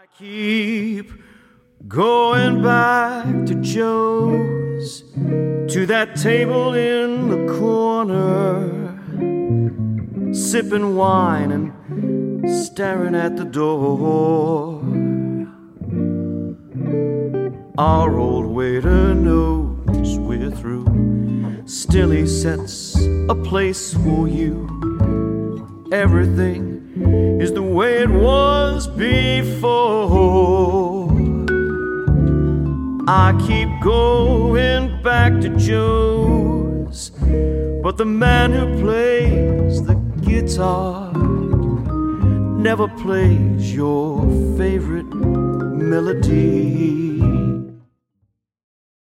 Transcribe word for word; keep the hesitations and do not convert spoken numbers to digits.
Keep going back to Joe's, to that table in the corner, sipping wine and staring at the door. Our old waiter knows we're through, still he sets a place for you. Everything is the way it was before. I keep going back to Joe's, but the man who plays the guitar never plays your favorite melody.